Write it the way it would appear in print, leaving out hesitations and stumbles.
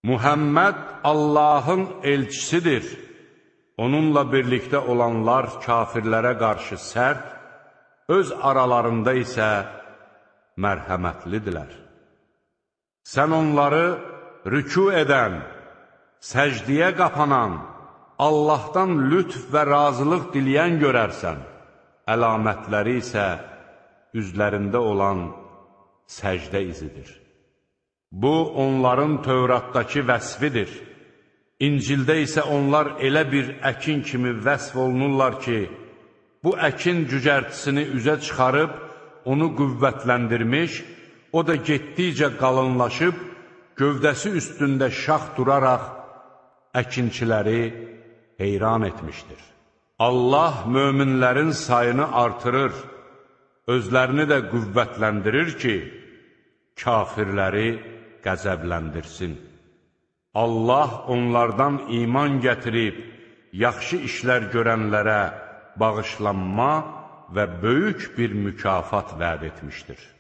Muhammed Allahın elçisidir. Onunla birlikdə olanlar kafirlərə qarşı sərt, öz aralarında isə mərhəmətlidirlər. Sən onları rükû edən, səcdiyə qapanan, Allahdan lütf və razılıq diləyən görərsən, əlamətləri isə üzlərində olan səcdə izidir. Bu, onların Tövratdakı vəsfidir. İncildə isə onlar elə bir əkin kimi vəsf olunurlar ki, bu əkin cücərtisini üzə çıxarıb, onu qüvvətləndirmiş, o da getdikcə qalınlaşıb, gövdəsi üstündə şax duraraq əkinçiləri heyran etmişdir. Allah möminlərin sayını artırır, özlərini də qüvvətləndirir ki, kafirləri qəzəbləndirsin. Allah onlardan iman gətirib, yaxşı işlər görənlərə bağışlanma və böyük bir mükafat vəd etmişdir.